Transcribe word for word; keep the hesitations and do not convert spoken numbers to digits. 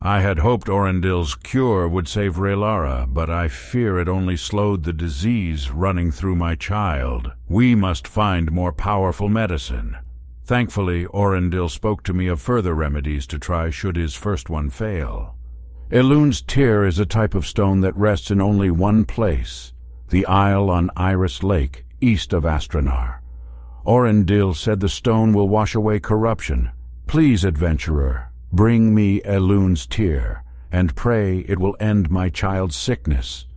I had hoped Orendil's cure would save Relara, but I fear it only slowed the disease running through my child. We must find more powerful medicine. Thankfully, Orendil spoke to me of further remedies to try should his first one fail. Elun's Tear is a type of stone that rests in only one place, the isle on Iris Lake, east of Astranar. Orendil said the stone will wash away corruption. Please, adventurer, bring me Elun's Tear, and pray it will end my child's sickness.